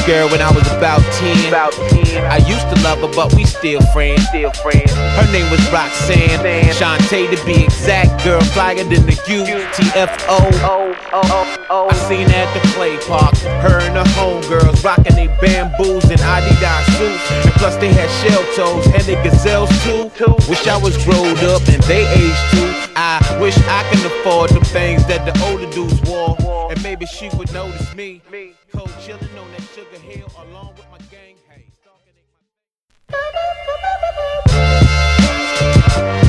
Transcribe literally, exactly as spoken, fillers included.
girl when I was about ten. About ten. I used to love her, but we still friends. Still friends. Her name was Roxanne. Shantae to be exact, girl flyer than the U T F O. Oh, oh, oh, oh. I seen her at the play park. Her and her homegirls rocking they bamboos and Adidas suits. And plus they had shell toes and they gazelles too. Wish I was growed up and they aged too. I wish I can afford the things that the older dudes wore. And maybe she would notice me. Cold chillin' on that Sugar Hill along with my gang. Hey.